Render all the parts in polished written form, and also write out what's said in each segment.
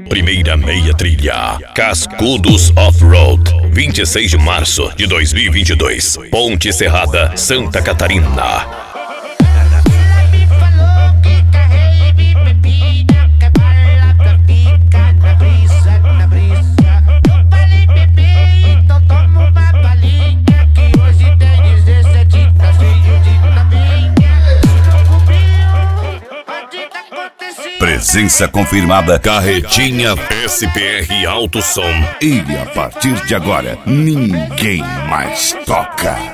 primeira meia trilha. Cascudos Off-Road, 26 de março de 2022. Ponte Serrada, Santa Catarina. Presença confirmada, Carretinha SPR Alto Som. E a partir de agora, ninguém mais toca.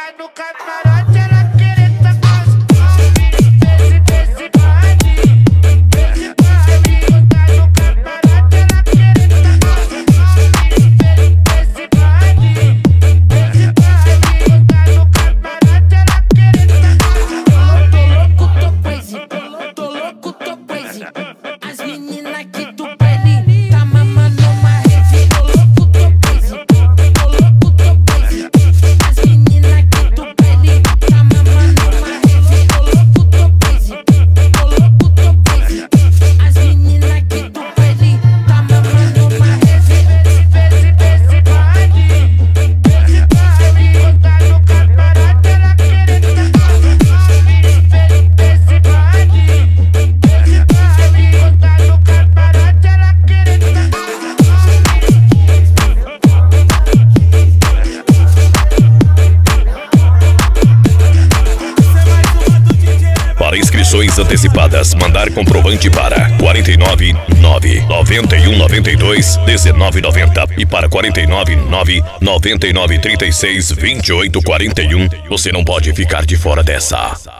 Para inscrições antecipadas, mandar comprovante para 49 9 91 92 19 90 e para 49 9 99 36 28 41. Você não pode ficar de fora dessa.